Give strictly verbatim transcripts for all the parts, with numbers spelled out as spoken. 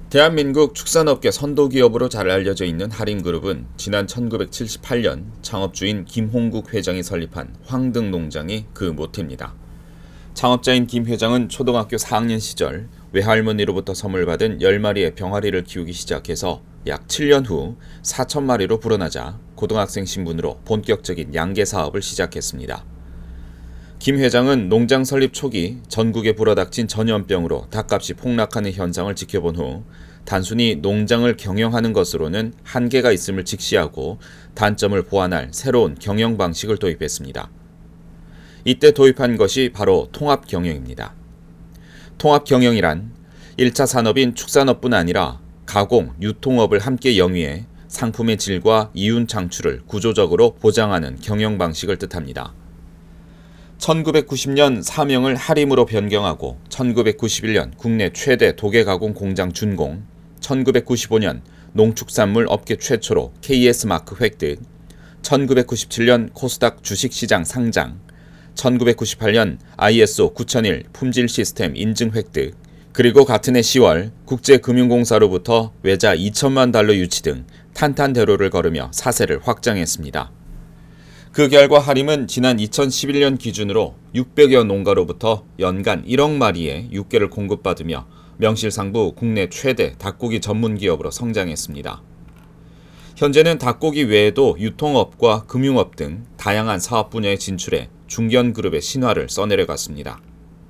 대한민국 축산업계 선도기업으로 잘 알려져 있는 하림그룹은 지난 천구백칠십팔 년 창업주인 김홍국 회장이 설립한 황등농장이 그 모태입니다. 창업자인 김 회장은 초등학교 사 학년 시절 외할머니로부터 선물받은 열 마리의 병아리를 키우기 시작해서 약 칠 년 후 사천 마리로 불어나자 고등학생 신분으로 본격적인 양계 사업을 시작했습니다. 김 회장은 농장 설립 초기 전국에 불어닥친 전염병으로 닭값이 폭락하는 현상을 지켜본 후 단순히 농장을 경영하는 것으로는 한계가 있음을 직시하고 단점을 보완할 새로운 경영 방식을 도입했습니다. 이때 도입한 것이 바로 통합 경영입니다. 통합 경영이란 일 차 산업인 축산업뿐 아니라 가공, 유통업을 함께 영위해 상품의 질과 이윤 창출을 구조적으로 보장하는 경영 방식을 뜻합니다. 천구백구십 년 사명을 하림으로 변경하고 천구백구십일 년 국내 최대 도개 가공 공장 준공, 천구백구십오 년 농축산물 업계 최초로 케이에스 마크 획득, 천구백구십칠 년 코스닥 주식시장 상장, 천구백구십팔 년 아이에스오 구천일 품질 시스템 인증 획득, 그리고 같은 해 시월 국제금융공사로부터 외자 이천만 달러 유치 등 탄탄대로를 걸으며 사세를 확장했습니다. 그 결과 하림은 지난 이천십일 년 기준으로 육백여 농가로부터 연간 일억 마리의 육개를 공급받으며 명실상부 국내 최대 닭고기 전문 기업으로 성장했습니다. 현재는 닭고기 외에도 유통업과 금융업 등 다양한 사업 분야에 진출해 중견그룹의 신화를 써내려갔습니다.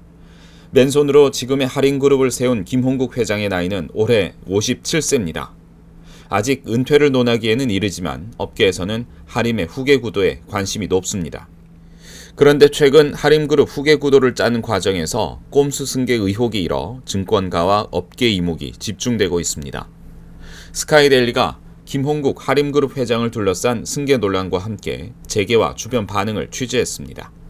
맨손으로 지금의 하림그룹을 세운 김홍국 회장의 나이는 올해 오십칠 세입니다. 아직 은퇴를 논하기에는 이르지만 업계에서는 하림의 후계 구도에 관심이 높습니다. 그런데 최근 하림그룹 후계 구도를 짜는 과정에서 꼼수 승계 의혹이 일어 증권가와 업계 이목이 집중되고 있습니다. 스카이데일리가 김홍국 하림그룹 회장을 둘러싼 승계 논란과 함께 재계와 주변 반응을 취재했습니다.